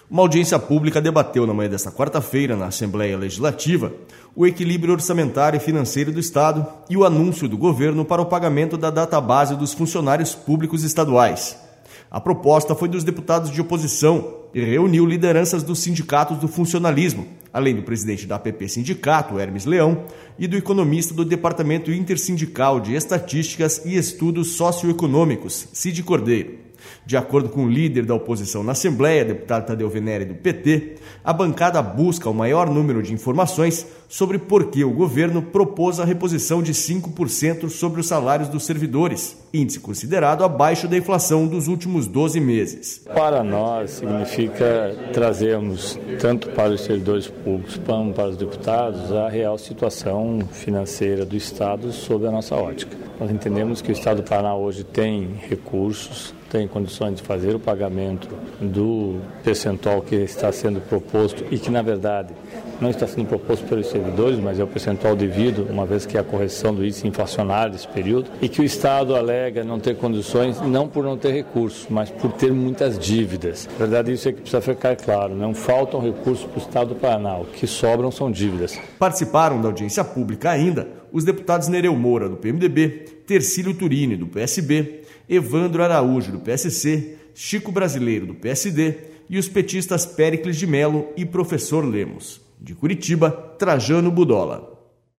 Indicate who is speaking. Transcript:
Speaker 1: Uma audiência pública debateu na manhã desta quarta-feira, na Assembleia Legislativa, o equilíbrio orçamentário e financeiro do Estado e o anúncio do governo para o pagamento da database dos funcionários públicos estaduais. A proposta foi dos deputados de oposição e reuniu lideranças dos sindicatos do funcionalismo, além do presidente da APP Sindicato, Hermes Leão, e do economista do Departamento Intersindical de Estatísticas e Estudos Socioeconômicos, Cid Cordeiro. De acordo com o líder da oposição na Assembleia, deputado Tadeu Venere, do PT, a bancada busca o maior número de informações sobre por que o governo propôs a reposição de 5% sobre os salários dos servidores, índice considerado abaixo da inflação dos últimos 12 meses.
Speaker 2: Para nós, significa trazermos, tanto para os servidores públicos como para os deputados, a real situação financeira do Estado sob a nossa ótica. Nós entendemos que o Estado do Paraná hoje tem recursos, tem condições de fazer o pagamento do percentual que está sendo proposto e que, na verdade, não está sendo proposto pelos servidores, mas é o percentual devido, uma vez que é a correção do índice inflacionário desse período, e que o Estado alega não ter condições, não por não ter recursos, mas por ter muitas dívidas. Na verdade, isso é que precisa ficar claro, não faltam recursos para o Estado do Paraná, o que sobram são dívidas.
Speaker 1: Participaram da audiência pública ainda os deputados Nereu Moura, do PMDB, Tercílio Turini, do PSB, Evandro Araújo, do PSC, Chico Brasileiro, do PSD e os petistas Péricles de Mello e Professor Lemos. De Curitiba, Trajano Budola.